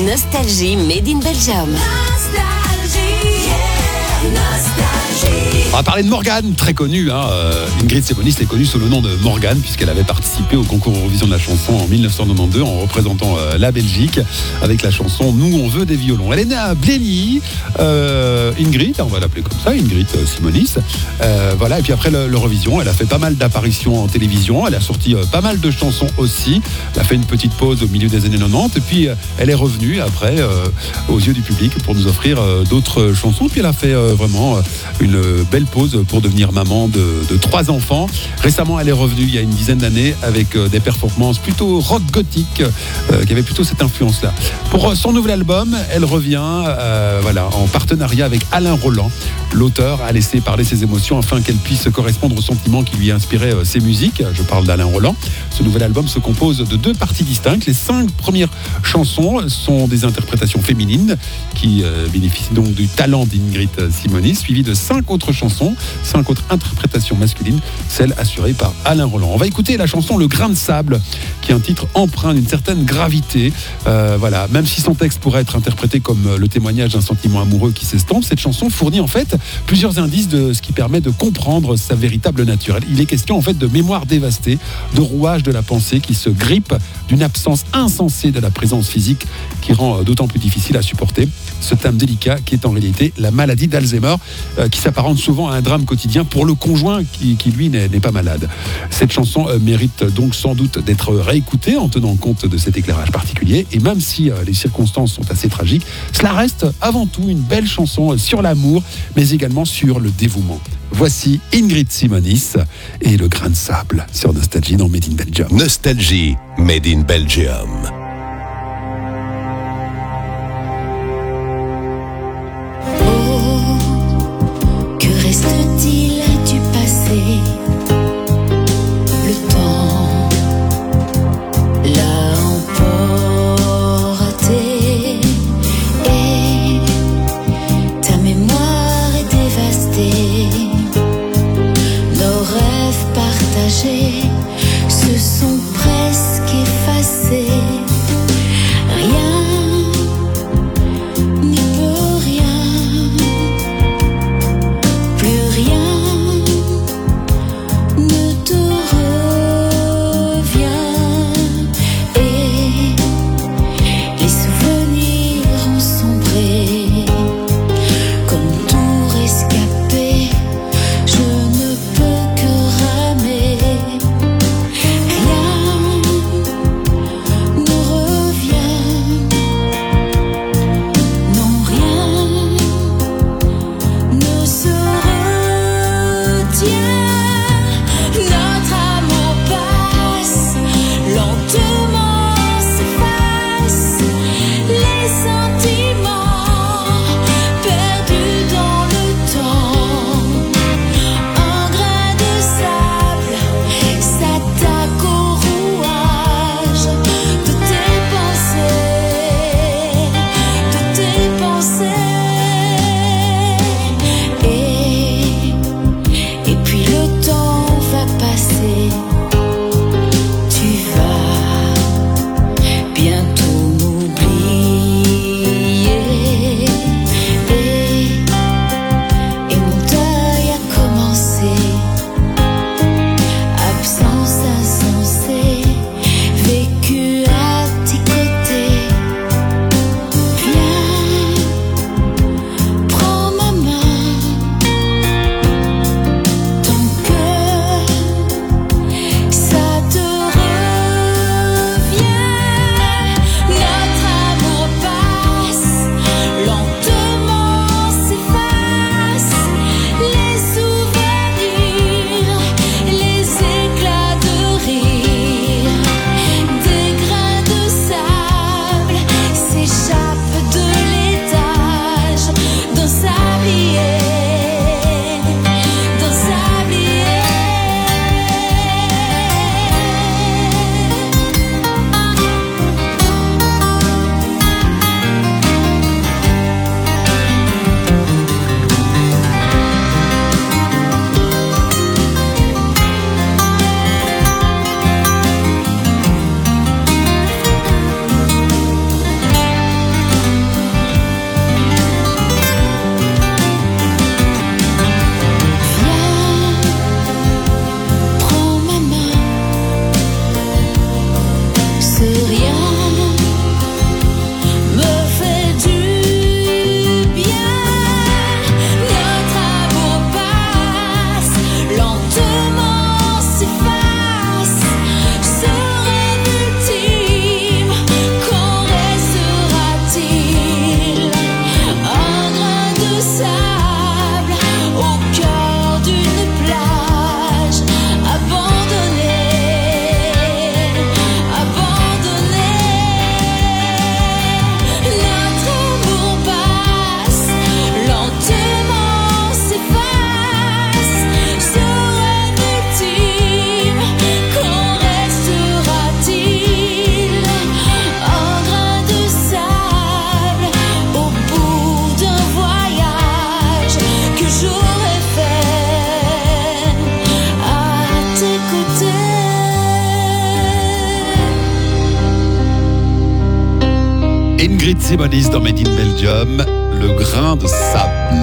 Nostalgie Made in Belgium. On va parler de Morgane, très connue. Ingrid Simonis est connue sous le nom de Morgane, puisqu'elle avait participé au concours Eurovision de la chanson en 1992 en représentant la Belgique avec la chanson Nous on veut des violons. Elle est née à Blény, Ingrid, on va l'appeler comme ça, Ingrid Simonis. Voilà, et puis après l'Eurovision, elle a fait pas mal d'apparitions en télévision, elle a sorti pas mal de chansons aussi. Elle a fait une petite pause au milieu des années 90, et puis elle est revenue après aux yeux du public pour nous offrir d'autres chansons. Puis elle a fait vraiment une belle pause pour devenir maman de 3 enfants. Récemment, elle est revenue il y a une dizaine d'années avec des performances plutôt rock gothique qui avaient plutôt cette influence-là. Pour son nouvel album, elle revient en partenariat avec Alain Roland. L'auteur a laissé parler ses émotions afin qu'elle puisse correspondre aux sentiments qui lui inspiraient ses musiques. Je parle d'Alain Roland. Ce nouvel album se compose de 2 parties distinctes. Les 5 premières chansons sont des interprétations féminines qui bénéficient donc du talent d'Ingrid Simonis, suivies de 5 autres chansons, 5 autres interprétations masculines, celle assurée par Alain Roland. On va écouter la chanson Le Grain de Sable, qui est un titre empreint d'une certaine gravité. Même si son texte pourrait être interprété comme le témoignage d'un sentiment amoureux qui s'estompe, cette chanson fournit en fait plusieurs indices de ce qui permet de comprendre sa véritable nature. Il est question en fait de mémoire dévastée, de rouage de la pensée qui se grippe, d'une absence insensée de la présence physique qui rend d'autant plus difficile à supporter ce thème délicat qui est en réalité la maladie d'Alzheimer, qui s'apparente souvent à un drame quotidien pour le conjoint qui lui n'est pas malade. Cette chanson mérite donc sans doute d'être réécoutée en tenant compte de cet éclairage particulier, et même si les circonstances sont assez tragiques, cela reste avant tout une belle chanson sur l'amour, mais également sur le dévouement. Voici Ingrid Simonis et Le Grain de Sable sur Nostalgie dans Made in Belgium. Nostalgie Made in Belgium. Reste-t-il du passé? Le temps l'a emporté et ta mémoire est dévastée. Nos rêves partagés se sont presque effacés. Ingrid Simonis dans Made in Belgium, le grain de sable.